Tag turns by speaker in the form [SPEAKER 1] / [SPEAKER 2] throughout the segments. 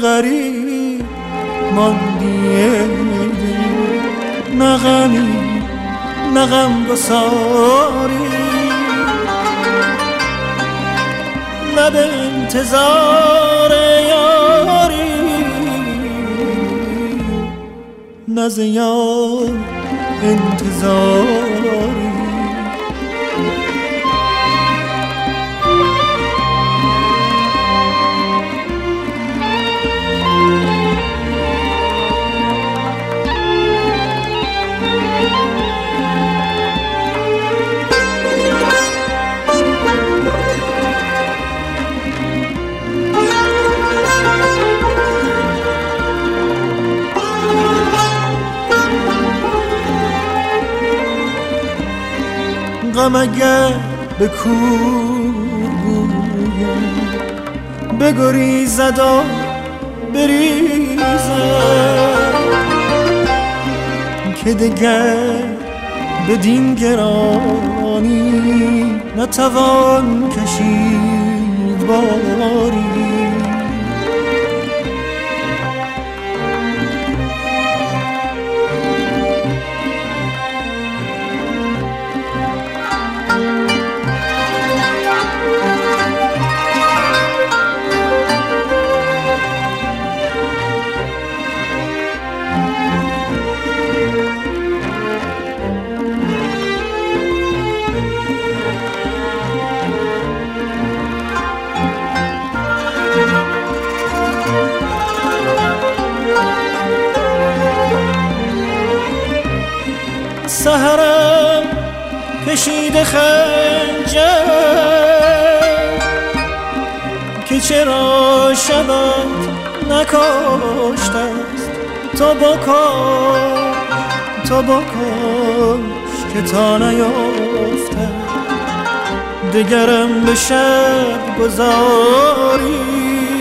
[SPEAKER 1] غریب ماندی، نه غمی نه غمگساری، نه به انتظار یاری، نه ز یار انتظاری. غم اگر به کور بویم بگریزد و بریزد، که دگر بدین گرانی نتوان کشید باری. سحرم کشیده خنجر که چرا شبت نکاشته است. تو بکش که تا نیافته دگرم به شب گذاری.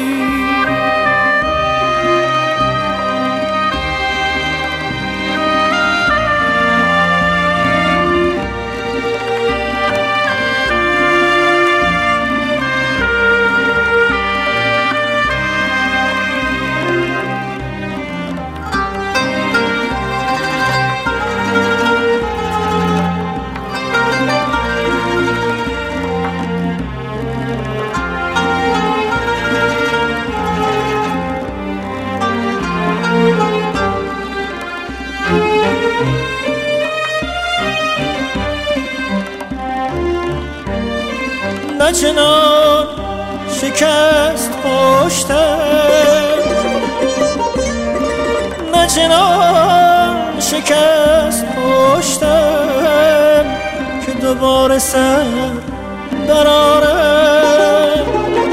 [SPEAKER 1] نه چنان شکست پشتم، نه چنان شکست پشتم که دوباره سر برارم.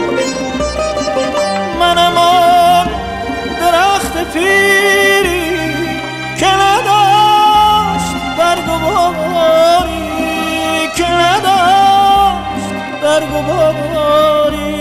[SPEAKER 1] منم آن درخت پیری که نداشت برگ و باری، که نداشت برگ و باری.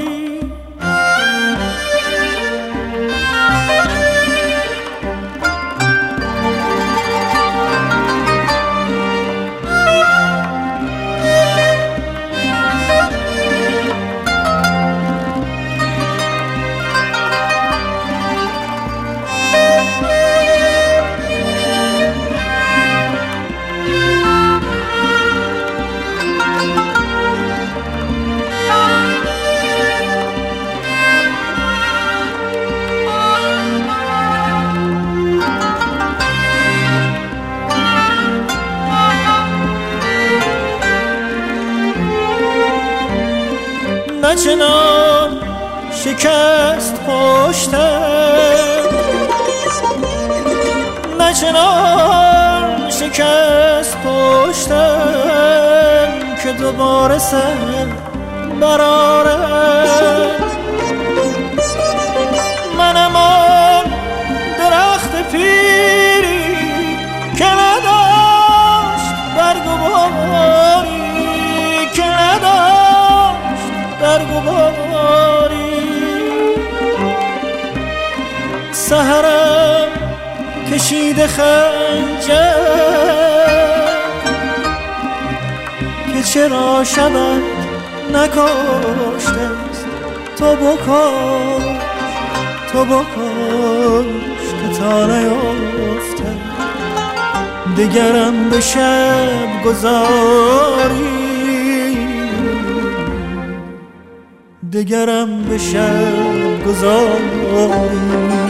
[SPEAKER 1] نه چنان شکست پشتم، نه چنان شکست پشتم که دوباره سر برارم. منم آن درخت پیری که نداشت برگ و باری، که نداشت برگ و باری. سحرم کشیده خنجر که چرا شبت نکاشته است. تو تو بکش که تا نیفته دگرم به شب گذاری، دگرم به شب گذاری.